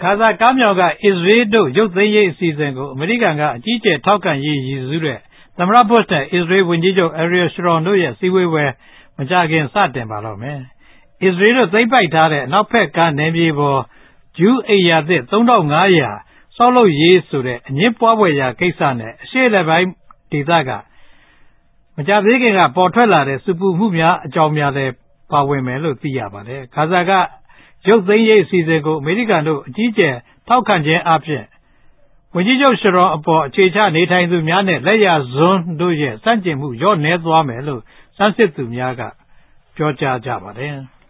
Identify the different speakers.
Speaker 1: ခါဇာကမ်းမြောင်ကအစ္စရေးတို့ရုပ်သိမ်းရေးအစီအစဉ်ကိုအမေရိကန်ကအကြီးအကျယ်ထောက်ခံရေးရည်စူးတဲ့သမ္မတဘုတ်နဲ့အစ္စရေးဝန်ကြီးချုပ် Ariel Sharon တို့ရဲ့စည်းဝေးပွဲမကြာခင်စတင်ပါတော့မယ်။အစ္စရေးတို့သိမ်းပိုက်ထားတဲ့အနောက်ဘက်ကမ်းနယ်မြေပေါ်ဂျူးအိမ်ယာသစ် 3500 ဆောက်လုပ်ရေးဆိုတဲ့အငြင်းပွားဖွယ်ရာကိစ္စနဲ့အရှေ့အလယ်ပိုင်းဒေသကမကြာသေးခင်ကပေါ်ထွက်လာတဲ့စပူမှုများအကြောင်းများလည်းပါဝင်မယ်လို့သိရပါတယ်။ခါဇာကရုပ်သိမ်းရေးအစီအစဉ်ကိုအမေရိကန်တို့အကြီးအကျယ်ထောက်ခံခြင်းအပြင်ဝန်ကြီးချုပ်ရှရွန်အပေါ်အခြေချနေထိုင်သူများနဲ့လက်ရဇွန်းတို့ရဲ့စန့်ကျင်မှုလျော့နည်းသွားမယ်လို့စမ်းစစ်သူများကပြောကြားကြပါတယ်။